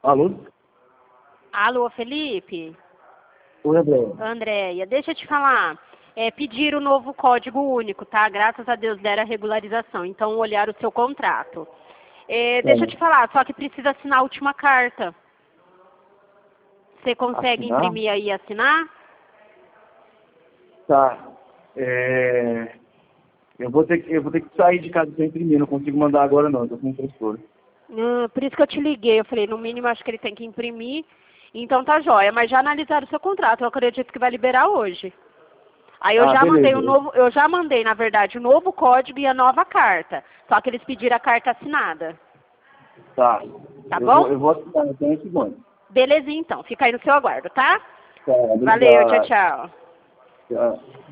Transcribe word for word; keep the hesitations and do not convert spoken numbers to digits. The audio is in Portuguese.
Alô? Alô, Felipe? Oi, André. Andréia, deixa eu te falar. É, pediram o novo código único, tá? Graças a Deus deram a regularização. Então, olharam o seu contrato. É, deixa eu te falar, só que precisa assinar a última carta. Você consegue Assinar? imprimir aí e assinar? Tá. É... Eu, vou ter que, eu vou ter que sair de casa para imprimir. Não consigo mandar agora, não. Estou com impressora. Hum, por isso que eu te liguei. Eu falei, no mínimo, acho que ele tem que imprimir. Então, tá jóia. Mas já analisaram o seu contrato. Eu acredito que vai liberar hoje. Aí eu Ah, já mandei o beleza. novo, eu já mandei, na verdade, o novo código e a nova carta. Só que eles pediram a carta assinada. Tá. Tá Eu vou, bom? eu vou assinar, então, esse banho. Belezinha, então. Fica aí no seu aguardo, tá? Tá, Valeu, tchau, obrigado. tchau. Tchau.